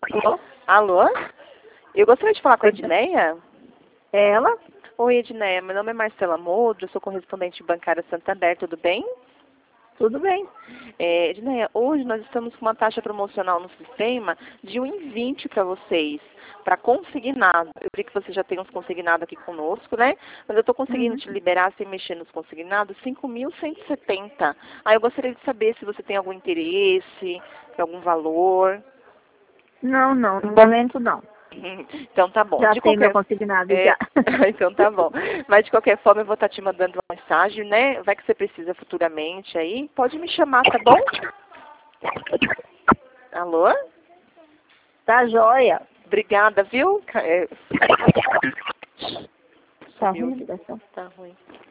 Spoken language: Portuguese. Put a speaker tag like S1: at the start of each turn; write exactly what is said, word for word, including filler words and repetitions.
S1: Alô?
S2: Alô? Eu gostaria de falar com a Edneia.
S1: É ela?
S2: Oi, Edneia. Meu nome é Marcela Modro, eu sou correspondente bancária Santander, tudo bem?
S1: Tudo bem.
S2: É, Edneia, hoje nós estamos com uma taxa promocional no sistema de um e vinte para vocês, para consignado. Eu vi que você já tem uns consignados aqui conosco, né? Mas eu estou conseguindo
S1: Uhum.
S2: te liberar, sem mexer nos consignados, cinco mil cento e setenta. Aí eu gostaria de saber se você tem algum interesse, algum valor.
S1: Não, não, no momento não.
S2: Então tá bom.
S1: Já
S2: De
S1: tem meu
S2: qualquer
S1: consignado
S2: é,
S1: já.
S2: então tá bom. Mas de qualquer forma eu vou estar te mandando uma mensagem, né? Vai que você precisa futuramente aí. Pode me chamar, tá bom? Alô?
S1: Tá joia.
S2: Obrigada, viu? É,
S1: Tá
S2: viu?
S1: ruim a ligação?
S2: Tá ruim.